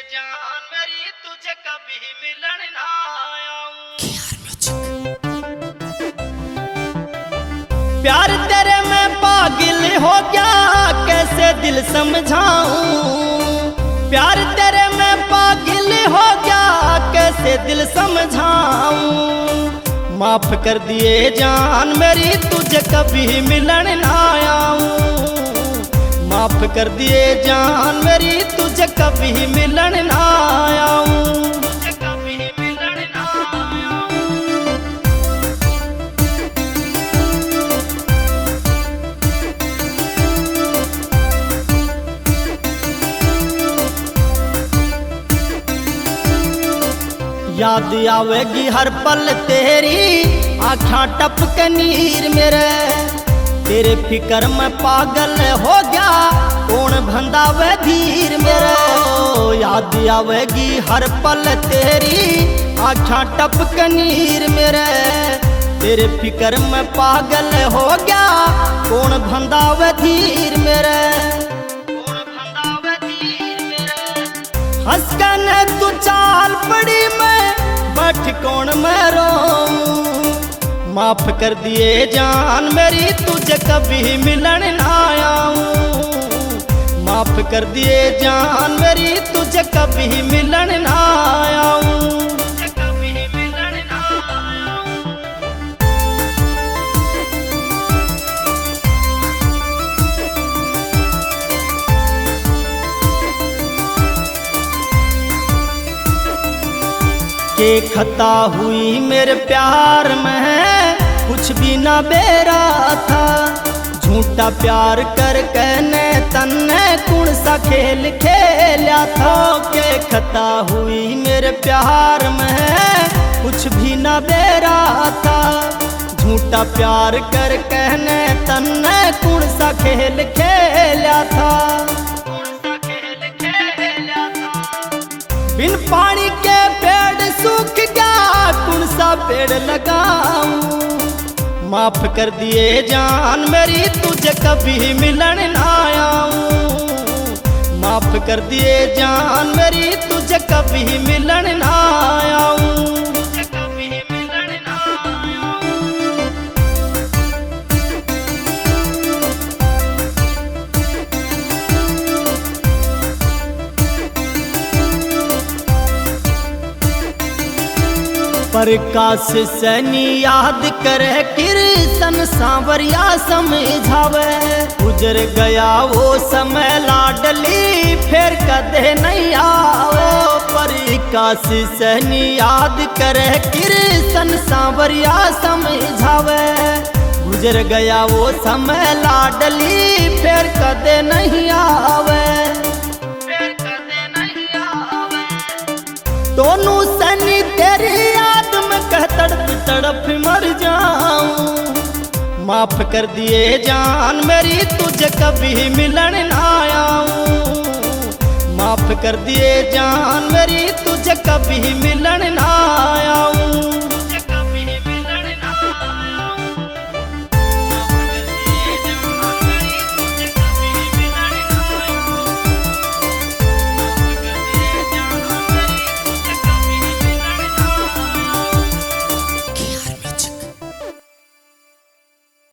जान मेरी तुझे कभी मिलन ना आऊं। प्यार तेरे में पागल हो गया कैसे दिल समझाऊं। प्यार तेरे में पागल हो गया कैसे दिल समझाऊं। माफ कर दिए जान मेरी तुझे कभी मिलन ना आऊं। माफ कर दिए जान मेरी तुझे कभी मिलन ना आऊं। तुझे कभी मिलन ना आऊं। याद आवेगी हर पल तेरी आँखां टपक नीर मेरे। तेरे फिकर में पागल हो गया कौन भंदावे धीर मेरे। याद आवेगी हर पल तेरी आँखां टपक नीर मेरे। तेरे फिकर में पागल हो गया कौन भंदावे धीर मेरे। हंस कर तू चाल पड़ी मैं बैठ कौन मैं रोऊं। माफ कर दिए जान मेरी तुझे कभी मिलन ना आऊं। माफ कर दिए जान मेरी तुझे कभी मिलन ना आऊं। तुझे कभी मिलन ना आऊं। के खता हुई मेरे प्यार में कुछ भी ना बेरा था। झूठा प्यार कर कहने तन्ने कौन सा खेल खेला था। के खता हुई मेरे प्यार में कुछ भी ना बेरा था। झूठा प्यार कर कहने तन्ने कौन सा खेल खेला था। बिन पानी के पेड़ सूख गया कौन सा पेड़ लगाऊं। माफ कर दिए जान मेरी तुझे कभी मिलन ना आऊं। माफ कर दिए जान मेरी तुझे कभी मिलन ना आऊं। तुझे कभी मिलन ना आऊं। प्रकाश सैनी याद करे कृष्ण सांवरिया समझावे। गुजर गया वो समय लाडली फिर कदे नहीं आवे। प्रकाश सैनी याद करे कृष्ण सांवरिया समझावे। गुजर गया वो समय लाडली फिर कदे नहीं आवे। दोनों सैनी तेरी याद में कह तड़प तड़प मर जाऊं। माफ कर दिए जान मेरी तुझे कभी मिलन ना आऊं। माफ कर दिए जान मेरी तुझे कभी मिलन ना आऊं।